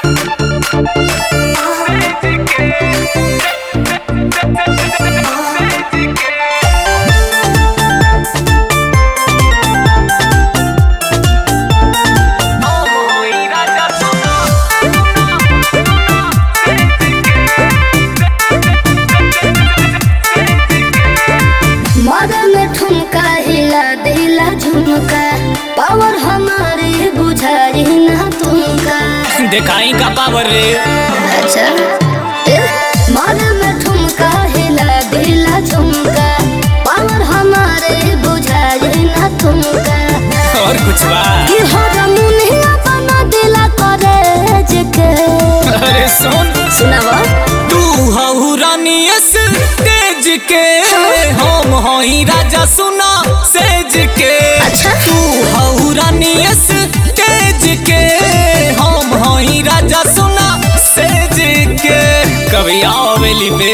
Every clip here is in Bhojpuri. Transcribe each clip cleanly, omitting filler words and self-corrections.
पावर हमारे बुझाई ना तुमका दिखाई का पावर रे। अच्छा मारे में ठुमका हिला दिला झुमका पावर हमारे बुझाई ना तुमका और कुछ बा कि हर मुनिया बना दिला करे जके। अरे सुनावा तू हऊ रानी तेज के हम हई राजा सुना सेज के। अच्छा तू हऊ रानी तेज के हम हई राजा सुना सेज के। कभी आओ बेली पे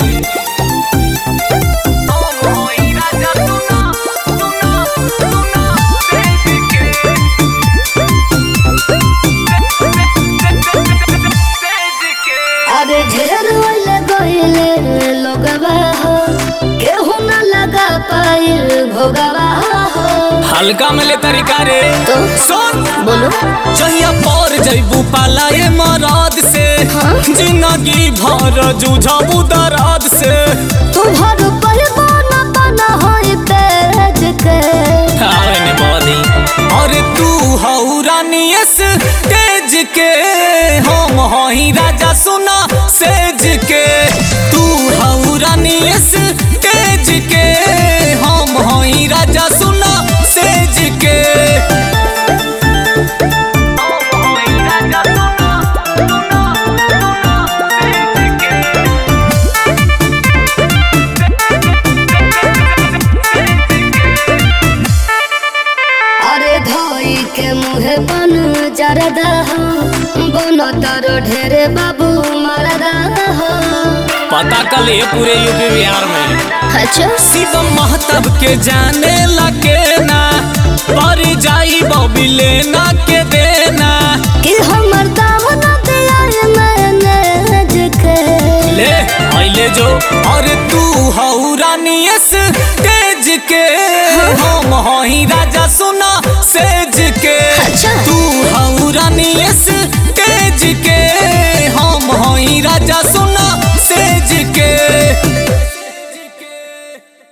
अरे ढेर वाले गइले लोगवा हो केहू ना लगा पाइल भोगवा हो। हल्का में ले तरीका रे तो सुन बोलो जहिया पर जैबू पाला ये मराद से जिंदगी भर जूझबू दराद से। तुम्हार पहबो ना बना होई तेज के। आवे ने बोली और तू हऊ रानी तेज के हम हई राजा सुना सेज के। तू हऊ रानी तेज के हम हई राजा सुना सेज के। अरे धोई के मुहे बन जरदा हो बन तर ढेरे बाबू मरदा हो। पता कल ये पूरे यूपी बिहार में अच्छा शिवम महताब के जाने लगे ना पर जाई बॉबी लेना के देना। कि हमर दाम ना दिया मैंने जके। ले आइले जो और तू हऊ रानी तेज के हम हई राजा सुना सेज